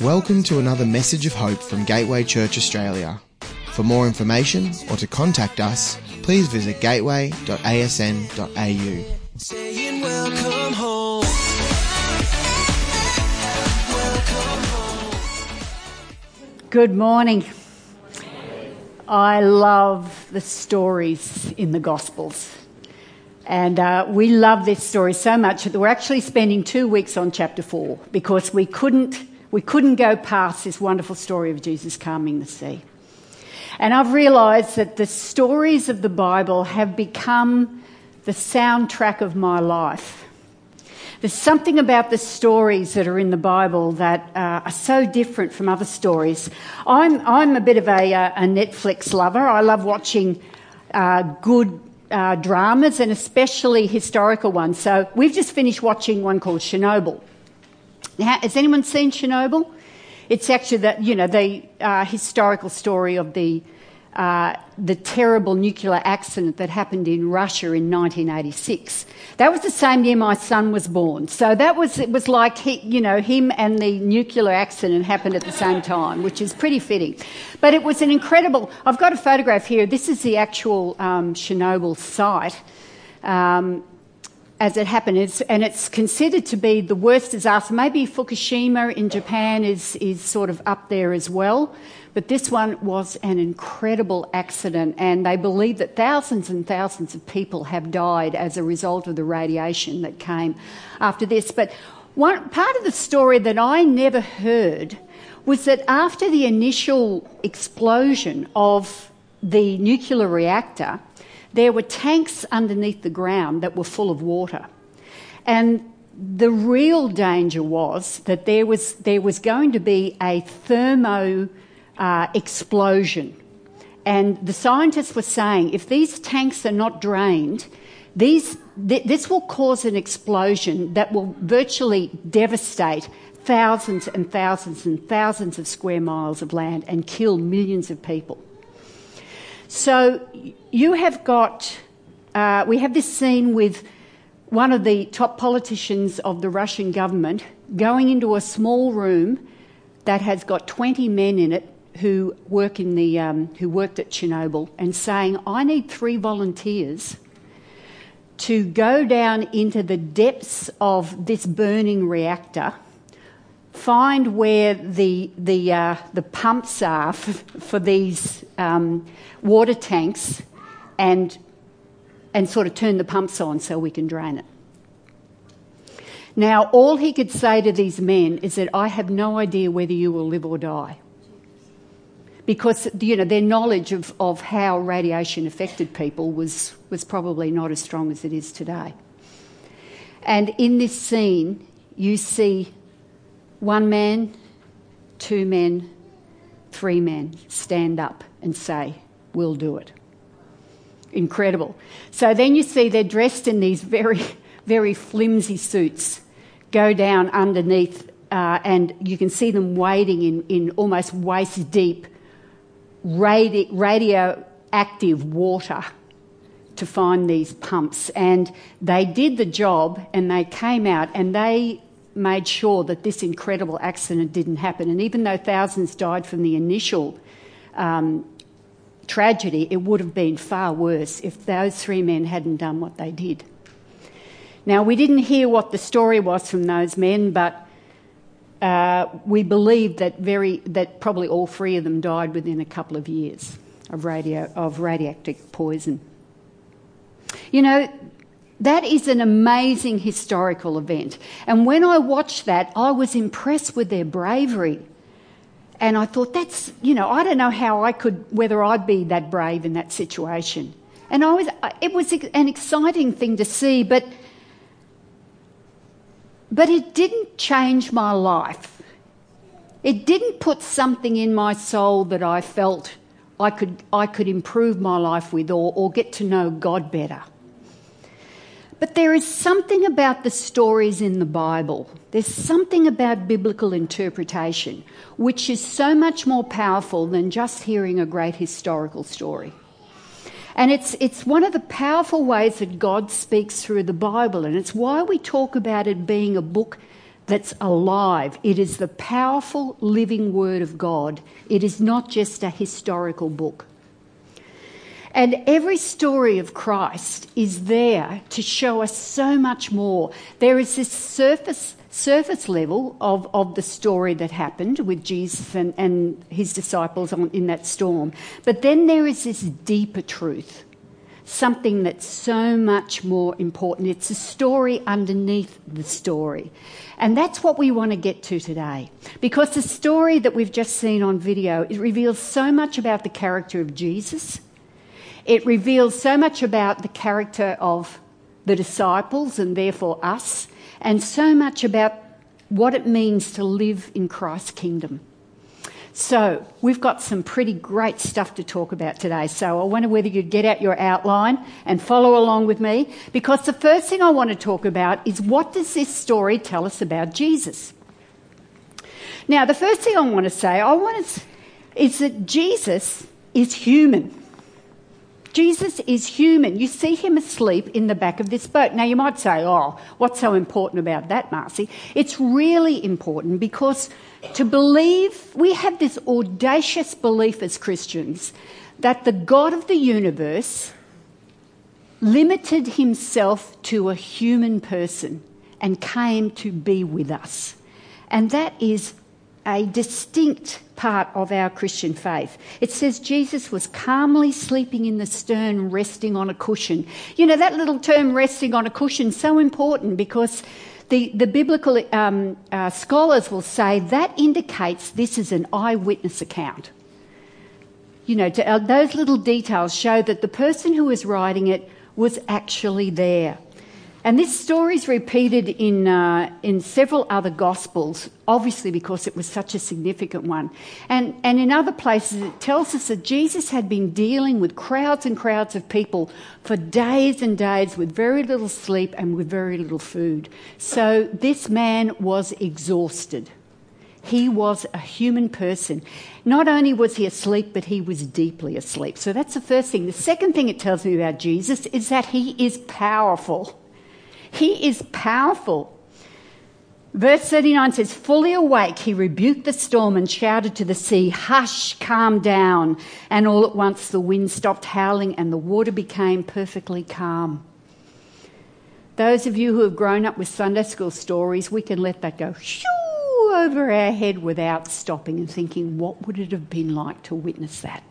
Welcome to another message of hope from Gateway Church Australia. For more information or to contact us, please visit gateway.asn.au. Saying welcome home. Good morning. I love the stories in the Gospels. And we love this story so much that we're actually spending 2 weeks on chapter 4 because we couldn't go past this wonderful story of Jesus calming the sea. And I've realised that the stories of the Bible have become the soundtrack of my life. There's something about the stories that are in the Bible that are so different from other stories. I'm a bit of a Netflix lover. I love watching good dramas and especially historical ones. So we've just finished watching one called Chernobyl. Now, has anyone seen Chernobyl? It's actually the historical story of the terrible nuclear accident that happened in Russia in 1986. That was the same year my son was born. So it was like him and the nuclear accident happened at the same time, which is pretty fitting. But it was an incredible. I've got a photograph here. This is the actual Chernobyl site. As it happened, it's considered to be the worst disaster. Maybe Fukushima in Japan is sort of up there as well, but this one was an incredible accident, and they believe that thousands and thousands of people have died as a result of the radiation that came after this. But one part of the story that I never heard was that after the initial explosion of the nuclear reactor, there were tanks underneath the ground that were full of water. And the real danger was that there was going to be a thermo explosion. And the scientists were saying if these tanks are not drained, this will cause an explosion that will virtually devastate thousands and thousands and thousands of square miles of land and kill millions of people. So you have got, we have this scene with one of the top politicians of the Russian government going into a small room that has got 20 men in it who worked at Chernobyl and saying, I need 3 volunteers to go down into the depths of this burning reactor, find where the pumps are for these water tanks and sort of turn the pumps on so we can drain it. Now, all he could say to these men is that I have no idea whether you will live or die. Because, their knowledge of how radiation affected people was probably not as strong as it is today. And in this scene, you see 1 man, 2 men, 3 men stand up and say, we'll do it. Incredible. So then you see they're dressed in these very, very flimsy suits, go down underneath, and you can see them wading in almost waist-deep radioactive water to find these pumps. And they did the job and they came out and they made sure that this incredible accident didn't happen. And even though thousands died from the initial tragedy, it would have been far worse if those 3 men hadn't done what they did. Now, we didn't hear what the story was from those men, but we believe that probably all 3 of them died within a couple of years of radioactive poison. That is an amazing historical event. And when I watched that, I was impressed with their bravery. And I thought, I don't know whether I'd be that brave in that situation. And it was an exciting thing to see, but it didn't change my life. It didn't put something in my soul that I felt I could improve my life with or get to know God better. But there is something about the stories in the Bible. There's something about biblical interpretation which is so much more powerful than just hearing a great historical story. And it's one of the powerful ways that God speaks through the Bible, and it's why we talk about it being a book that's alive. It is the powerful living Word of God. It is not just a historical book. And every story of Christ is there to show us so much more. There is this surface level of the story that happened with Jesus and his disciples in that storm. But then there is this deeper truth, something that's so much more important. It's a story underneath the story. And that's what we want to get to today. Because the story that we've just seen on video, it reveals so much about the character of Jesus. It reveals so much about the character of the disciples and therefore us, and so much about what it means to live in Christ's kingdom. So we've got some pretty great stuff to talk about today. So I wonder whether you'd get out your outline and follow along with me, because the first thing I want to talk about is, what does this story tell us about Jesus? Now, the first thing I want to say is that Jesus is human. Jesus is human. You see him asleep in the back of this boat. Now, you might say, oh, what's so important about that, Marcy? It's really important because to believe, we have this audacious belief as Christians that the God of the universe limited himself to a human person and came to be with us. And that is a distinct part of our Christian faith. It says Jesus was calmly sleeping in the stern, resting on a cushion. You know, that little term, resting on a cushion, is so important because the biblical scholars will say that indicates this is an eyewitness account. You know, those little details show that the person who was writing it was actually there. And this story is repeated in several other Gospels, obviously because it was such a significant one. And in other places it tells us that Jesus had been dealing with crowds and crowds of people for days and days with very little sleep and with very little food. So this man was exhausted. He was a human person. Not only was he asleep, but he was deeply asleep. So that's the first thing. The second thing it tells me about Jesus is that he is powerful. He is powerful. Verse 39 says, fully awake, he rebuked the storm and shouted to the sea, hush, calm down. And all at once the wind stopped howling and the water became perfectly calm. Those of you who have grown up with Sunday school stories, we can let that go shoo over our head without stopping and thinking, what would it have been like to witness that?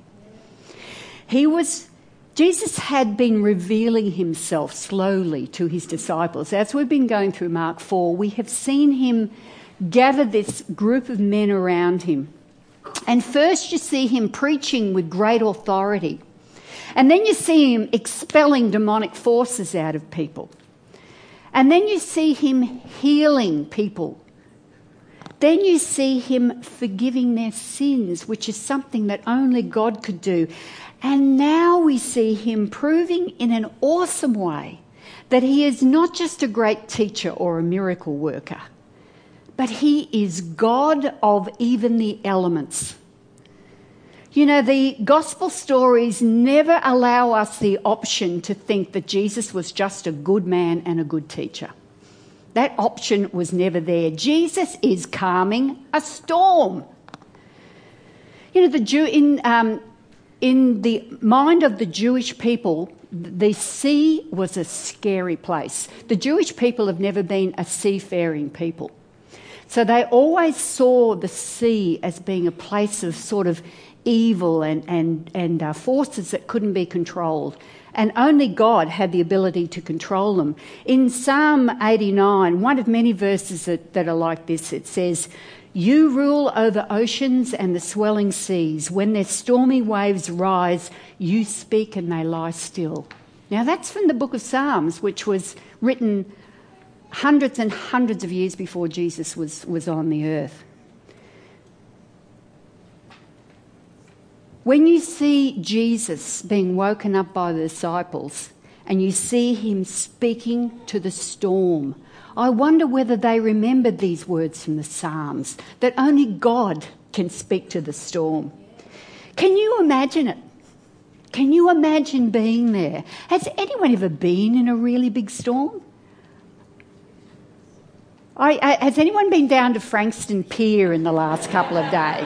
Jesus had been revealing himself slowly to his disciples. As we've been going through Mark 4, we have seen him gather this group of men around him. And first you see him preaching with great authority. And then you see him expelling demonic forces out of people. And then you see him healing people. Then you see him forgiving their sins, which is something that only God could do. And now we see him proving in an awesome way that he is not just a great teacher or a miracle worker, but he is God of even the elements. You know, the gospel stories never allow us the option to think that Jesus was just a good man and a good teacher. That option was never there. Jesus is calming a storm. You know, in the mind of the Jewish people, the sea was a scary place. The Jewish people have never been a seafaring people. So they always saw the sea as being a place of sort of evil and forces that couldn't be controlled. And only God had the ability to control them. In Psalm 89, one of many verses that are like this, it says, you rule over oceans and the swelling seas. When their stormy waves rise, you speak and they lie still. Now that's from the book of Psalms, which was written hundreds and hundreds of years before Jesus was on the earth. When you see Jesus being woken up by the disciples and you see him speaking to the storm, I wonder whether they remembered these words from the Psalms, that only God can speak to the storm. Can you imagine it? Can you imagine being there? Has anyone ever been in a really big storm? Has anyone been down to Frankston Pier in the last couple of days?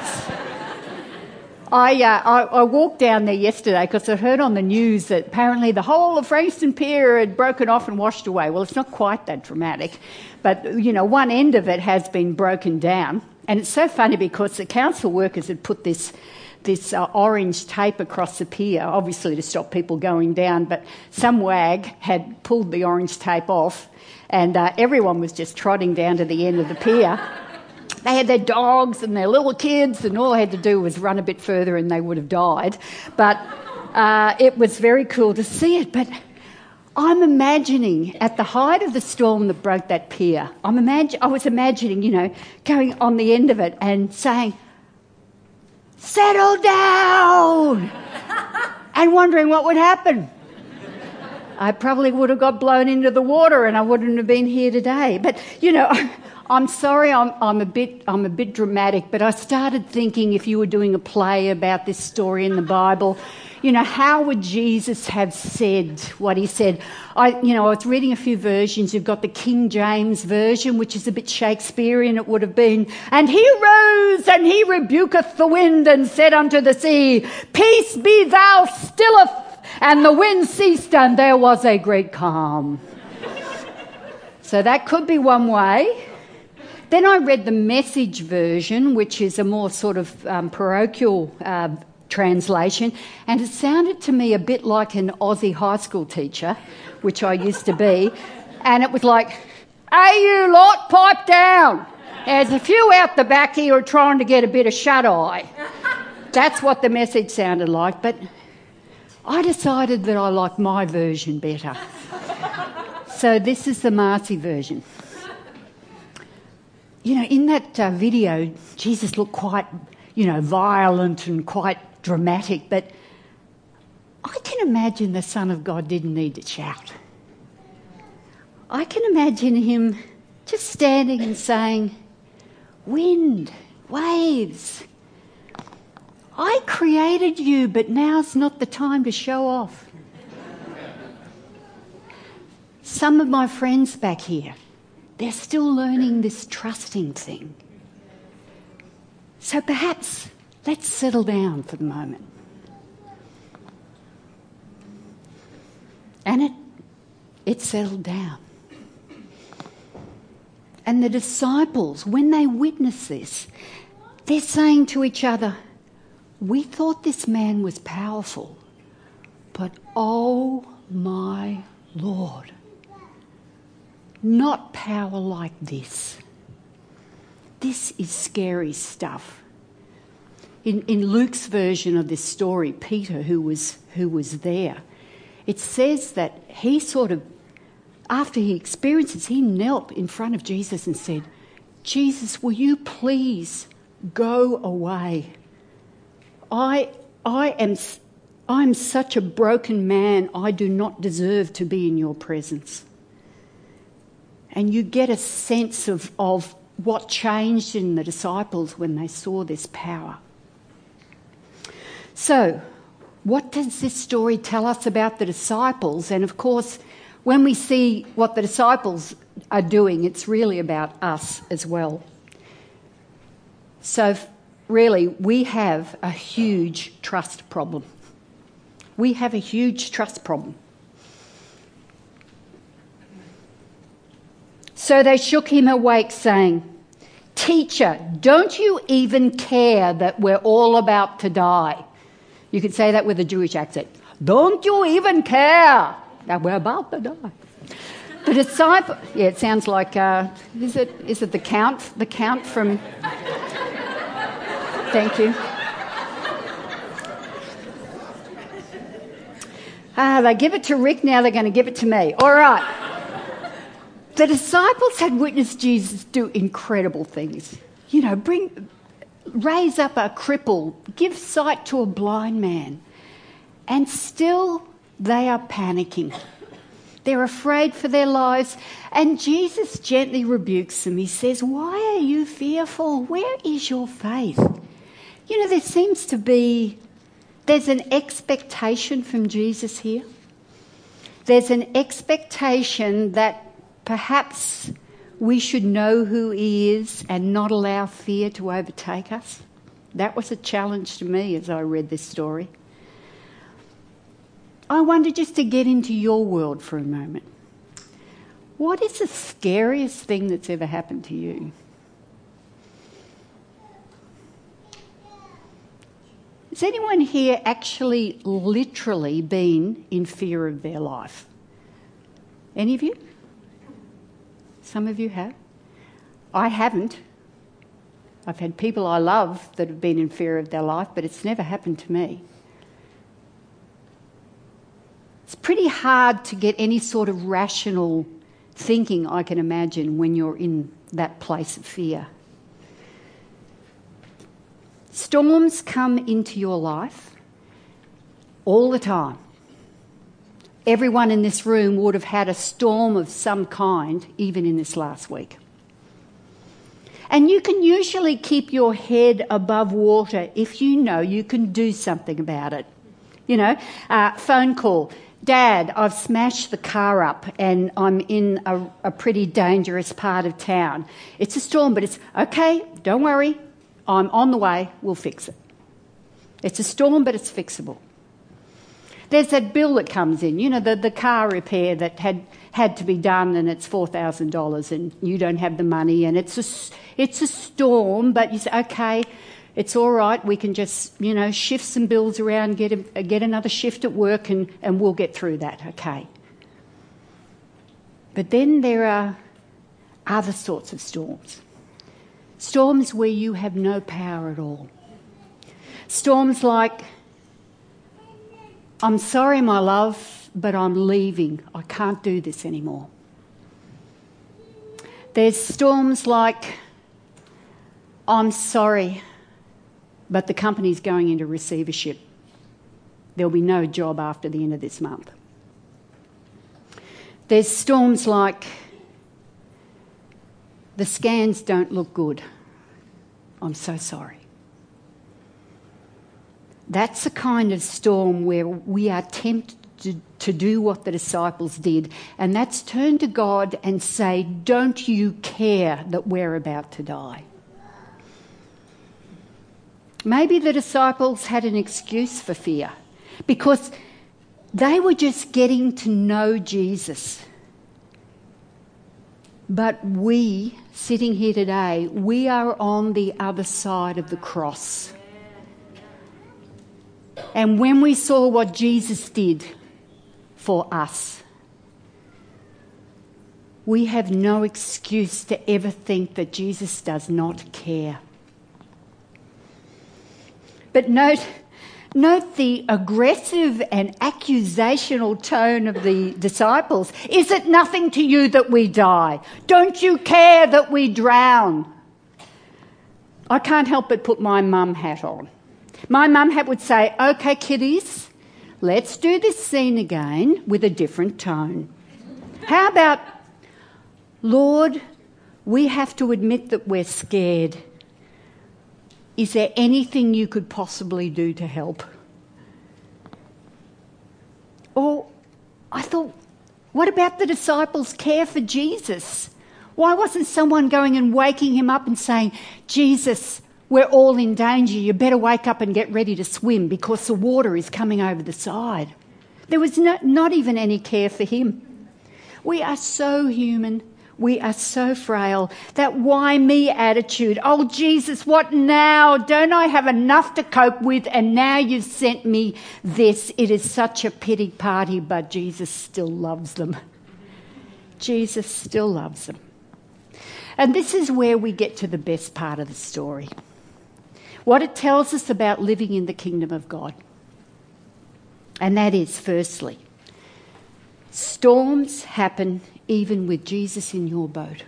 I walked down there yesterday because I heard on the news that apparently the whole of Frankston Pier had broken off and washed away. Well, it's not quite that dramatic, but, one end of it has been broken down. And it's so funny because the council workers had put this orange tape across the pier, obviously to stop people going down, but some wag had pulled the orange tape off and everyone was just trotting down to the end of the pier. They had their dogs and their little kids, and all they had to do was run a bit further and they would have died. But it was very cool to see it. But I'm imagining, at the height of the storm that broke that pier, I was imagining, going on the end of it and saying, "Settle down!" and wondering what would happen. I probably would have got blown into the water and I wouldn't have been here today. But, I'm sorry I'm a bit dramatic, but I started thinking if you were doing a play about this story in the Bible, how would Jesus have said what he said? I was reading a few versions. You've got the King James version, which is a bit Shakespearean. It would have been, "And he rose and he rebuketh the wind and said unto the sea, Peace be thou stilleth. And the wind ceased and there was a great calm." So that could be one way. Then I read the Message version, which is a more sort of parochial translation, and it sounded to me a bit like an Aussie high school teacher, which I used to be, and it was like, "Hey, you lot, pipe down. There's a few out the back here who are trying to get a bit of shut-eye." That's what the Message sounded like, but I decided that I like my version better. So this is the Marcy version. In that video, Jesus looked quite, violent and quite dramatic, but I can imagine the Son of God didn't need to shout. I can imagine him just standing and saying, "Wind, waves, I created you, but now's not the time to show off." Some of my friends back here, they're still learning this trusting thing. So perhaps let's settle down for the moment. And it settled down. And the disciples, when they witness this, they're saying to each other, "We thought this man was powerful, but oh my Lord, not power like this. This is scary stuff." In Luke's version of this story, Peter, who was there, it says that he sort of, after he experiences, he knelt in front of Jesus and said, "Jesus, will you please go away? I'm such a broken man. I do not deserve to be in your presence." And you get a sense of what changed in the disciples when they saw this power. So, what does this story tell us about the disciples? And of course, when we see what the disciples are doing, it's really about us as well. So, really, we have a huge trust problem. We have a huge trust problem. So they shook him awake, saying, "Teacher, don't you even care that we're all about to die?" You could say that with a Jewish accent. "Don't you even care that we're about to die?" The disciple, it sounds like, is it the Count? The Count from... Thank you. They give it to Rick, now they're going to give it to me. All right. The disciples had witnessed Jesus do incredible things. Raise up a cripple, give sight to a blind man. And still they are panicking. They're afraid for their lives. And Jesus gently rebukes them. He says, "Why are you fearful? Where is your faith?" There seems to be, there's an expectation from Jesus here. There's an expectation that perhaps we should know who He is and not allow fear to overtake us? That was a challenge to me as I read this story. I wonder, just to get into your world for a moment, what is the scariest thing that's ever happened to you? Has anyone here actually literally been in fear of their life? Any of you? Some of you have. I haven't. I've had people I love that have been in fear of their life, but it's never happened to me. It's pretty hard to get any sort of rational thinking, I can imagine, when you're in that place of fear. Storms come into your life all the time. Everyone in this room would have had a storm of some kind, even in this last week. And you can usually keep your head above water if you know you can do something about it. You know, phone call. Dad, I've smashed the car up and I'm in a pretty dangerous part of town. It's a storm, but it's okay, don't worry. I'm on the way, we'll fix it. It's a storm, but it's fixable. There's that bill that comes in, you know, the car repair that had to be done, and it's $4,000 and you don't have the money, and it's a storm, but you say, okay, it's all right, we can just, you know, shift some bills around, get another shift at work, and we'll get through that, okay. But then there are other sorts of storms. Storms where you have no power at all. Storms like, I'm sorry, my love, but I'm leaving. I can't do this anymore. There's storms like, I'm sorry, but the company's going into receivership. There'll be no job after the end of this month. There's storms like, the scans don't look good. I'm so sorry. That's a kind of storm where we are tempted to do what the disciples did, and that's turn to God and say, don't you care that we're about to die? Maybe the disciples had an excuse for fear because they were just getting to know Jesus. But we, sitting here today, we are on the other side of the cross. And when we saw what Jesus did for us, we have no excuse to ever think that Jesus does not care. But note the aggressive and accusational tone of the disciples. Is it nothing to you that we die? Don't you care that we drown? I can't help but put my mum hat on. My mum hat would say, okay, kiddies, let's do this scene again with a different tone. How about, Lord, we have to admit that we're scared. Is there anything you could possibly do to help? Or I thought, what about the disciples' care for Jesus? Why wasn't someone going and waking him up and saying, Jesus, we're all in danger. You better wake up and get ready to swim because the water is coming over the side. There was not even any care for him. We are so human. We are so frail. That why me attitude. Oh, Jesus, what now? Don't I have enough to cope with? And now you've sent me this. It is such a pity party, but Jesus still loves them. Jesus still loves them. And this is where we get to the best part of the story. What it tells us about living in the kingdom of God. And that is, firstly, storms happen even with Jesus in your boat.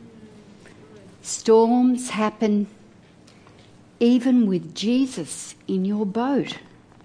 Storms happen even with Jesus in your boat.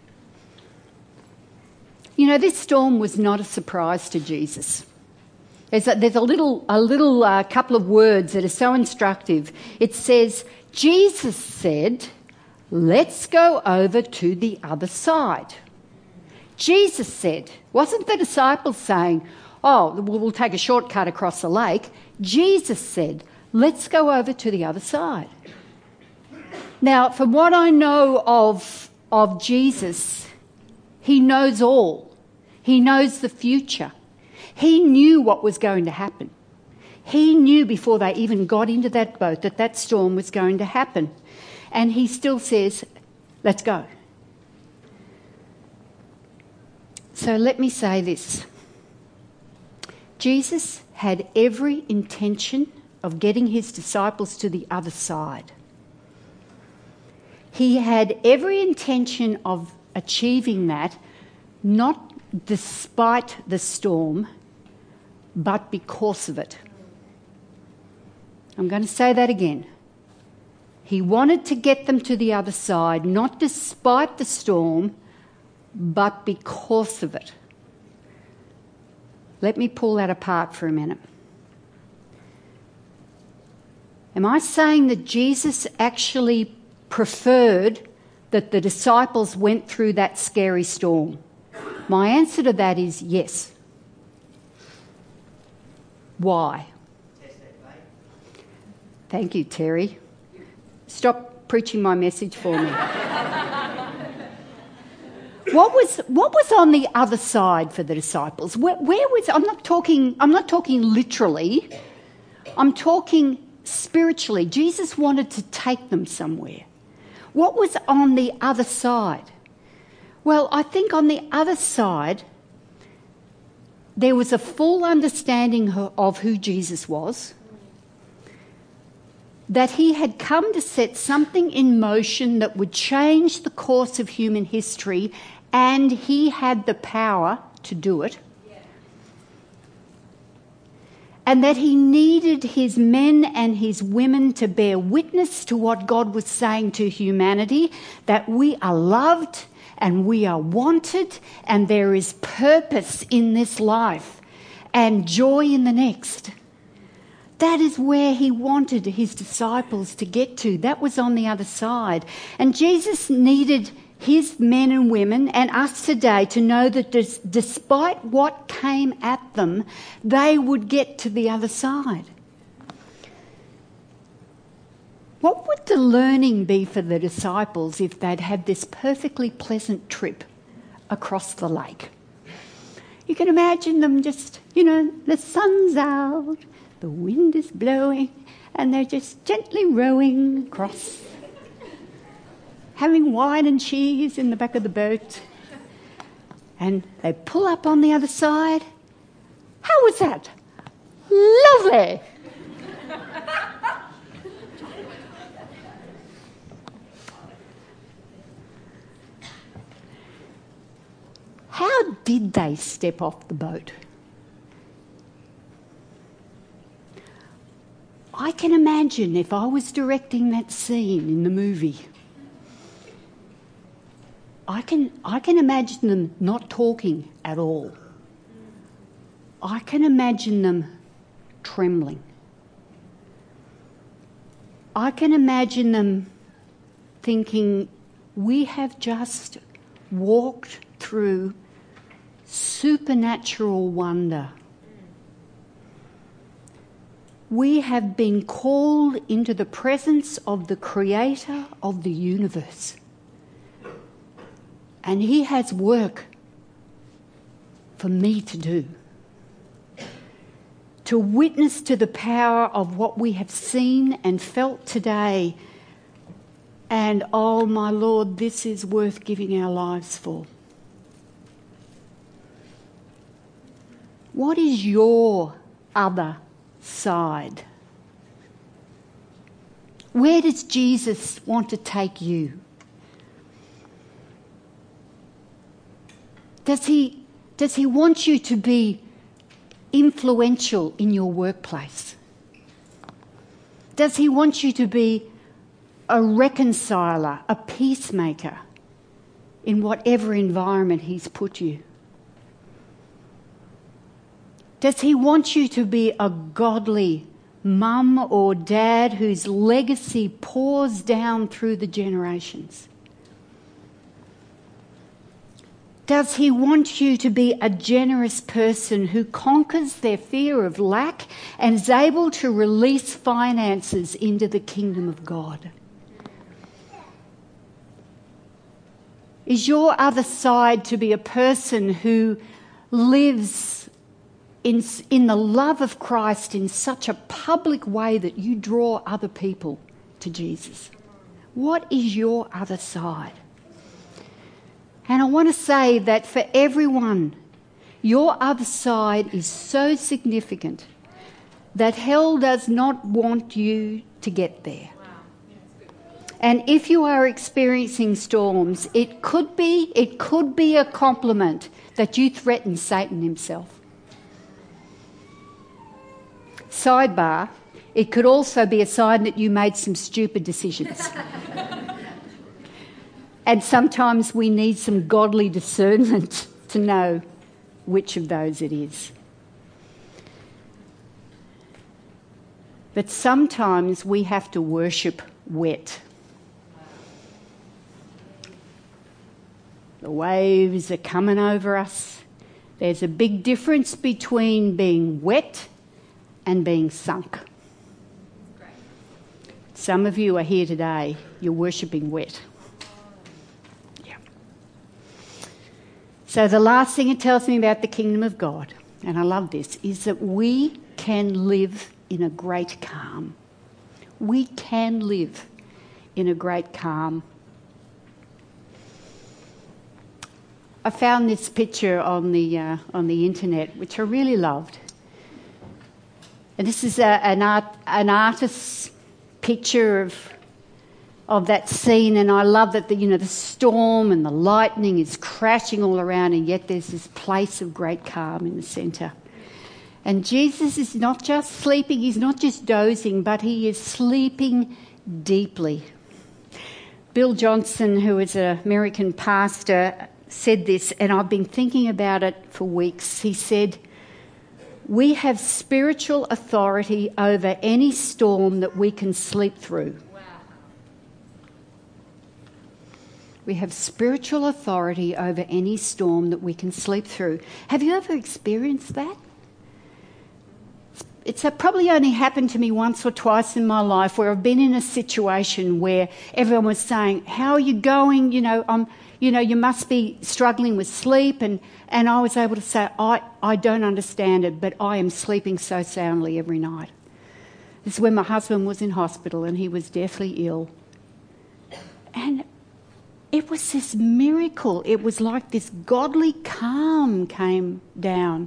You know, this storm was not a surprise to Jesus. There's a little couple of words that are so instructive. It says, Jesus said, let's go over to the other side. Jesus said, wasn't the disciples saying, oh, we'll take a shortcut across the lake. Jesus said, let's go over to the other side. Now, from what I know of Jesus, he knows all. He knows the future. He knew what was going to happen. He knew before they even got into that boat that storm was going to happen. And he still says, let's go. So let me say this. Jesus had every intention of getting his disciples to the other side. He had every intention of achieving that, not despite the storm, but because of it. I'm going to say that again. He wanted to get them to the other side, not despite the storm, but because of it. Let me pull that apart for a minute. Am I saying that Jesus actually preferred that the disciples went through that scary storm? My answer to that is yes. Why? Thank you, Terry. Stop preaching my message for me. What was on the other side for the disciples? Where was? I'm not talking literally. I'm talking spiritually. Jesus wanted to take them somewhere. What was on the other side? Well, I think on the other side there was a full understanding of who Jesus was, that he had come to set something in motion that would change the course of human history, and he had the power to do it. And that he needed his men and his women to bear witness to what God was saying to humanity, that we are loved and we are wanted and there is purpose in this life and joy in the next. That is where he wanted his disciples to get to. That was on the other side. And Jesus needed his men and women and us today to know that despite what came at them, they would get to the other side. What would the learning be for the disciples if they'd had this perfectly pleasant trip across the lake? You can imagine them just, the sun's out, the wind is blowing, and they're just gently rowing across, having wine and cheese in the back of the boat. And they pull up on the other side. How was that? Lovely. How did they step off the boat? I can imagine if I was directing that scene in the movie, I can imagine them not talking at all. I can imagine them trembling. I can imagine them thinking, we have just walked through supernatural wonder. We have been called into the presence of the Creator of the universe. And he has work for me to do. To witness to the power of what we have seen and felt today. And, oh my Lord, this is worth giving our lives for. What is your other side? Where does Jesus want to take you? Does he want you to be influential in your workplace? Does he want you to be a reconciler, a peacemaker in whatever environment he's put you? Does he want you to be a godly mum or dad whose legacy pours down through the generations? Does he want you to be a generous person who conquers their fear of lack and is able to release finances into the kingdom of God? Is your other side to be a person who lives in the love of Christ in such a public way that you draw other people to Jesus? What is your other side? And I want to say that for everyone, your other side is so significant that hell does not want you to get there. And if you are experiencing storms, it could be a compliment that you threaten Satan himself. Sidebar, it could also be a sign that you made some stupid decisions. And sometimes we need some godly discernment to know which of those it is. But sometimes we have to worship wet. The waves are coming over us. There's a big difference between being wet and being sunk. Some of you are here today, you're worshipping wet. Yeah. So the last thing it tells me about the kingdom of God, and I love this, is that we can live in a great calm. We can live in a great calm. I found this picture on the internet, which I really loved. And this is an artist's picture of that scene, and I love that the storm and the lightning is crashing all around, and yet there's this place of great calm in the centre. And Jesus is not just sleeping, he's not just dozing, but he is sleeping deeply. Bill Johnson, who is an American pastor, said this, and I've been thinking about it for weeks. He said, "We have spiritual authority over any storm that we can sleep through." Wow. We have spiritual authority over any storm that we can sleep through. Have you ever experienced that? It's probably only happened to me once or twice in my life where I've been in a situation where everyone was saying, "How are you going? You must be struggling with sleep." And I was able to say, I don't understand it, but I am sleeping so soundly every night. This is when my husband was in hospital and he was deathly ill. And it was this miracle. It was like this godly calm came down.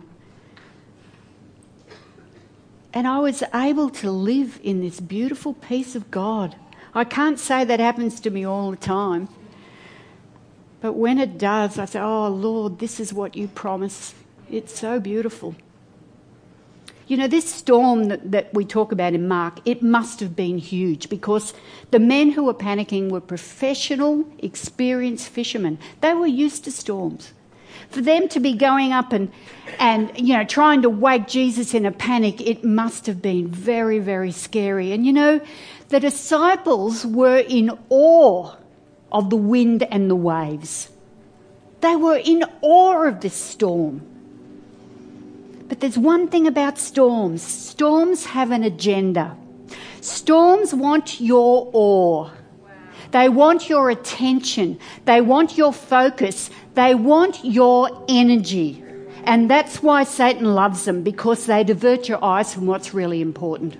And I was able to live in this beautiful peace of God. I can't say that happens to me all the time. But when it does, I say, "Oh, Lord, this is what you promise." It's so beautiful. This storm that we talk about in Mark, it must have been huge because the men who were panicking were professional, experienced fishermen. They were used to storms. For them to be going up and trying to wake Jesus in a panic, it must have been very, very scary. And the disciples were in awe of the wind and the waves. They were in awe of this storm. But there's one thing about storms. Storms have an agenda. Storms want your awe. They want your attention. They want your focus. They want your energy. And that's why Satan loves them, because they divert your eyes from what's really important.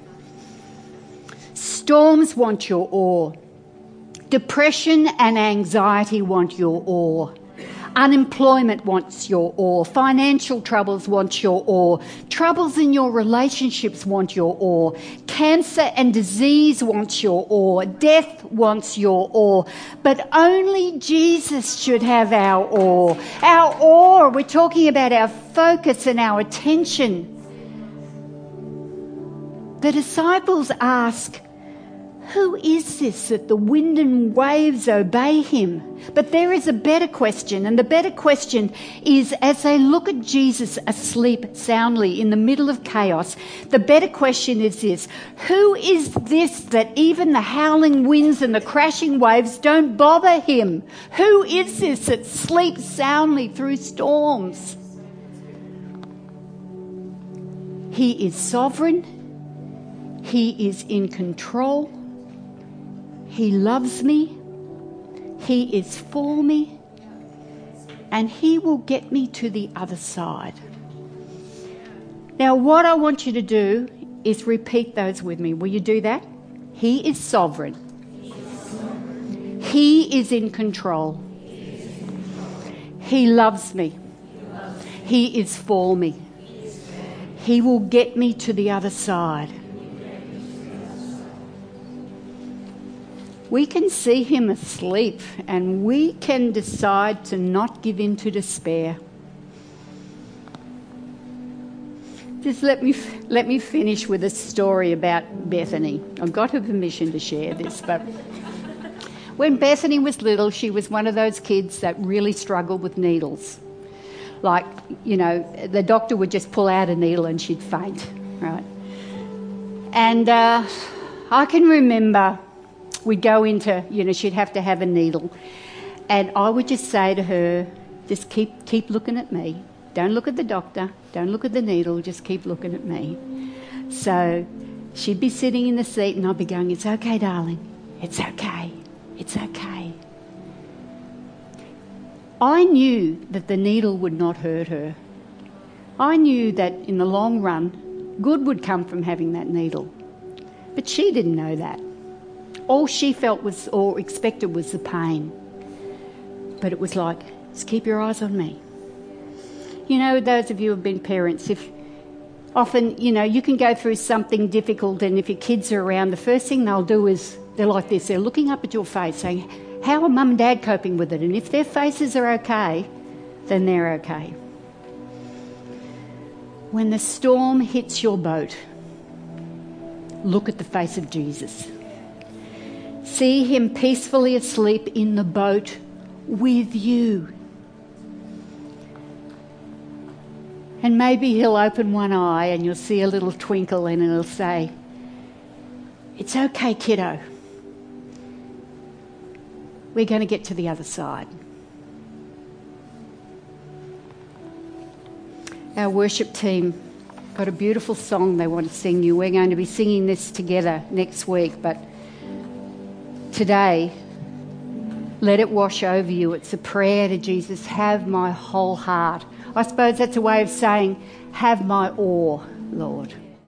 Storms want your awe. Depression and anxiety want your awe. Unemployment wants your awe. Financial troubles want your awe. Troubles in your relationships want your awe. Cancer and disease wants your awe. Death wants your awe. But only Jesus should have our awe. Our awe, we're talking about our focus and our attention. The disciples ask, Who is this that the wind and waves obey him? But there is a better question, and the better question is, as they look at Jesus asleep soundly in the middle of chaos, the better question is this: who is this that even the howling winds and the crashing waves don't bother him? Who is this that sleeps soundly through storms? He is sovereign. He is in control. He loves me. He is for me. And he will get me to the other side. Now, what I want you to do is repeat those with me. Will you do that? He is sovereign. He is in control. He loves me. He is for me. He will get me to the other side. We can see him asleep, and we can decide to not give in to despair. Just let me finish with a story about Bethany. I've got her permission to share this, but when Bethany was little, she was one of those kids that really struggled with needles. Like, you know, the doctor would just pull out a needle and she'd faint, right? And I can remember we'd go into, you know, she'd have to have a needle. And I would just say to her, just keep looking at me. Don't look at the doctor. Don't look at the needle. Just keep looking at me. So she'd be sitting in the seat and I'd be going, "It's okay, darling. It's okay. It's okay." I knew that the needle would not hurt her. I knew that in the long run, good would come from having that needle. But she didn't know that. All she felt was, or expected, was the pain. But it was like, just keep your eyes on me. You know, those of you who have been parents, if often, you know, you can go through something difficult, and if your kids are around, the first thing they'll do is, they're like this, they're looking up at your face saying, how are mum and dad coping with it? And if their faces are okay, then they're okay. When the storm hits your boat, look at the face of Jesus. See him peacefully asleep in the boat with you. And maybe he'll open one eye and you'll see a little twinkle and he'll say, "It's okay, kiddo. We're going to get to the other side." Our worship team got a beautiful song they want to sing you. We're going to be singing this together next week, but today, let it wash over you. It's a prayer to Jesus, have my whole heart. I suppose that's a way of saying, have my all, Lord.